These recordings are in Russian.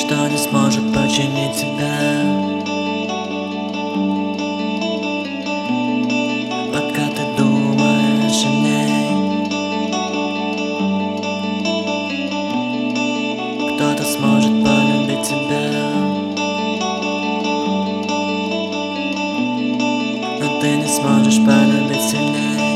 Ничто не сможет починить тебя, пока ты думаешь о ней. Кто-то сможет полюбить тебя, но ты не сможешь полюбить сильней.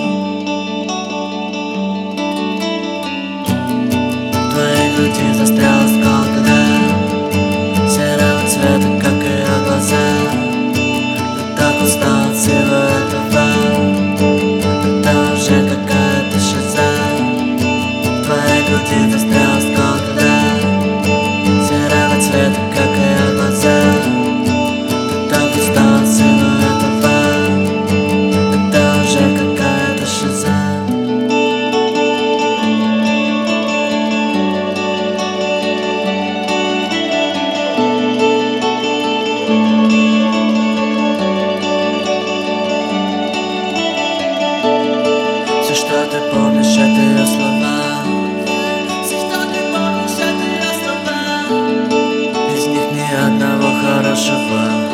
В твоей груди застрял осколок серого цвета, как ее глаза. Ты так устал от всего этого, это уже какая-то шиза. В твоей груди застрял осколок серого цвета, как ее глаза. Ты так устал от всего этого, это уже какая-то шиза. Все, что ты помнишь, это ее слова. Все, что ты помнишь, это ее слова. Без них ни одного хорошего.